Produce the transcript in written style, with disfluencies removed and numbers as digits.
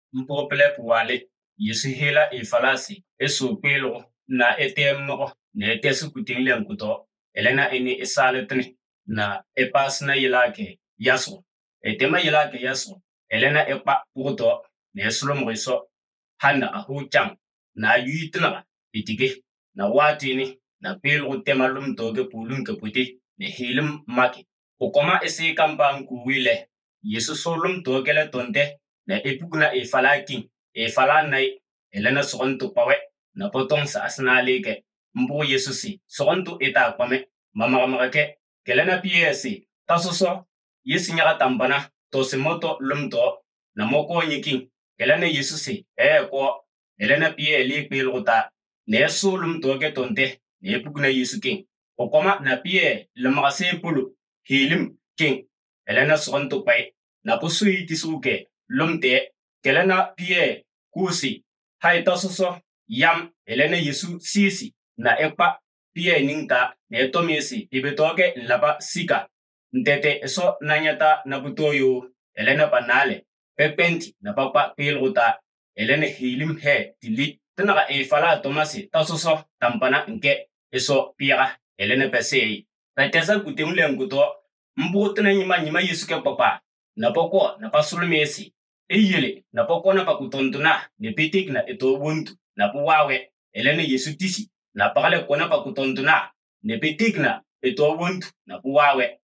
mpopele puwale Yesu hela falasi esopelo na etemno na etesu kutinglian kuto elena eni esaletni na epasna yilake yaso etema yilake yaso elena epa puto na eslom riso hanna ahuchang na yitna itige na watini na pelo temalum toge pulun kaputi na hilim maki kokoma esi kampang kuwile Yesu solum togele tonte na epugna falaki falanai elena sogonto pawe na potong sa asnaleke mbo Yesusi sogonto eta kwame mamagamake kelena piesi tasoso Yesu nyaga tambana to simoto lumto na moko nyiking kelena Yesusi ko elena pie li pelota ne solum toge tonte ne epugna Yesu king kokoma na pie lemagase pulu hilim king elena sogonto pai na posui tisuke lumte kelena pie kusi hai tososo yam elena Yesu sisi na ekpa pie ningta ne tomisi ibetoke laba sika ntete eso nanyata na butoyo elena panale pepenti na papa pilguta elena hilim he tili tanaga fala tomasi tososo tampana nke eso pia elena pesei tatesa kutemule nguto mbutna nyima Yesu ke papa na poko na pasulmesi eyele na poko na pakutontuna ne pitik na etobuntu na puwawe elena Yesu tisi na pagale kona pakutontuna ne pitik na etobuntu na puwawe